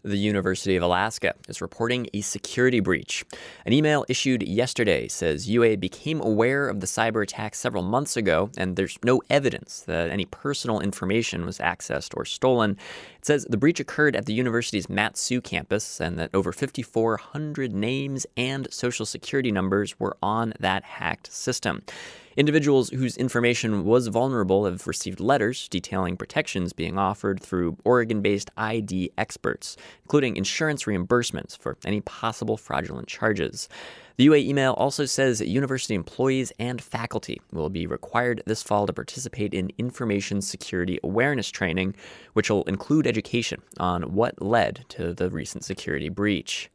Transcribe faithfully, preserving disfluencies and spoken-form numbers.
The University of Alaska is reporting a security breach. An email issued yesterday says U A became aware of the cyber attack several months ago, and there's no evidence that any personal information was accessed or stolen. It says the breach occurred at the university's Mat-Su campus and that over five thousand four hundred names and social security numbers were on that hacked system. Individuals whose information was vulnerable have received letters detailing protections being offered through Oregon-based I D experts, including insurance reimbursements for any possible fraudulent charges. The U A email also says that university employees and faculty will be required this fall to participate in information security awareness training, which will include education on what led to the recent security breach.